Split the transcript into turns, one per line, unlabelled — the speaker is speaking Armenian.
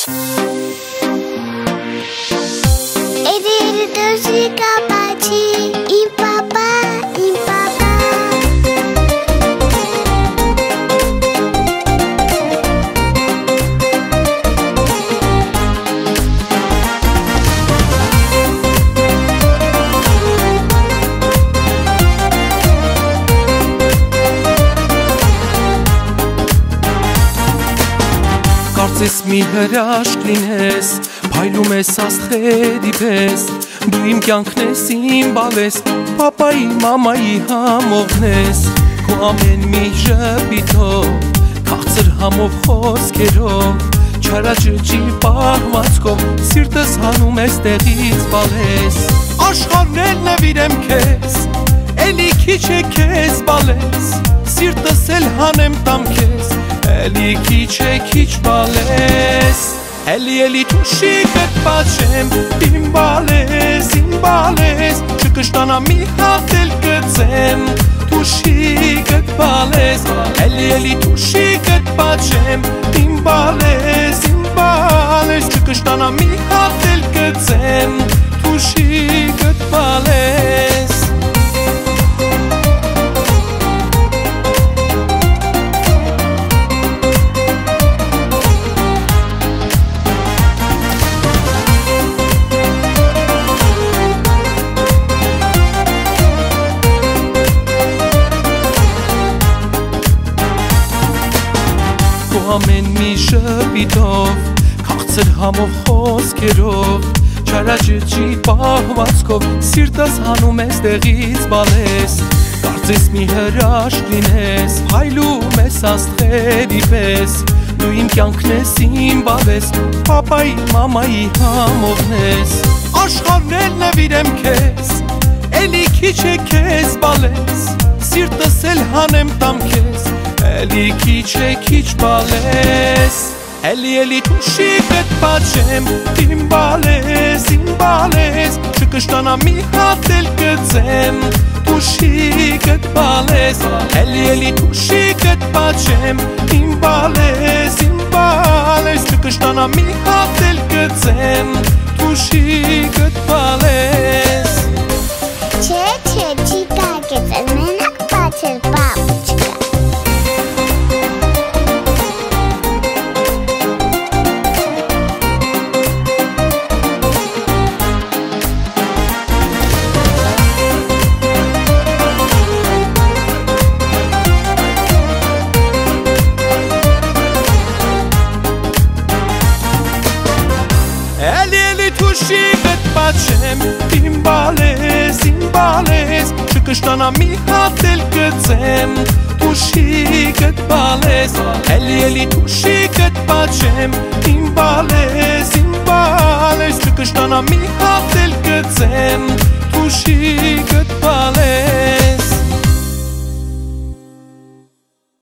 Կարծես մի հրաշք լինես, փայլում ես աստղերի պես, դու իմ կյանքն ես, իմ բալես, պապայի, մամայի համողն ես, քո ամեն մի ժպիտով, քաղցր համով խոսքերով, չարաճճի պահվածքով, սիրտս հանում ես տեղից բալես, աշխարհն էլ նվիրեմ քեզ, էլի քիչ է քեզ բալես, սիրտս էլ հանեմ տամ քեզ, էլի քիչ է քիչ բալես, էլի թուշիկդ պատժեմ, իմ բալես, չկշտանա մի հատ էլ կծեմ, թուշիկդ բալես, էլի թուշիկդ պատժեմ, իմ բալես, չկշտանա մի հատ էլ կծեմ, թուշիկդ բալես ամեն մի շպիտով, քաղցր համով խոսքերով, չարաճճի պահվածքով, սիրտս հանում ես տեղից բալես, կարծես մի հրաշք լինես, փայլում ես աստղերի պես, դու իմ կյանքն ես, իմ բալես, պապայի, մամայի համողն ես, աշխարհն էլ նվիրեմ քեզ, էլի քիչ է քեզ բալես, սիրտս էլ հանեմ տամ քեզ, էլի քիչ է քիչ բալես, էլի թուշիկդ պատժեմ, իմ բալես, չկշտանա մի հատ էլ կծեմ, թուշիկդ բալես, էլի թուշիկդ պատժեմ, իմ բալես, չկշտանա մի հատ էլ կծեմ, թուշիկդ բալես
Չէ, չի կա կծել, մենակ պատժել պապուչկա
Էլի թուշիկդ պատժեմ, իմ բալես, չկշտանա մի հատ էլ կծեմ, թուշիկդ բալես, էլի թուշիկդ պատժեմ, իմ բալես, չկշտանա մի հատ էլ կծեմ, թուշիկդ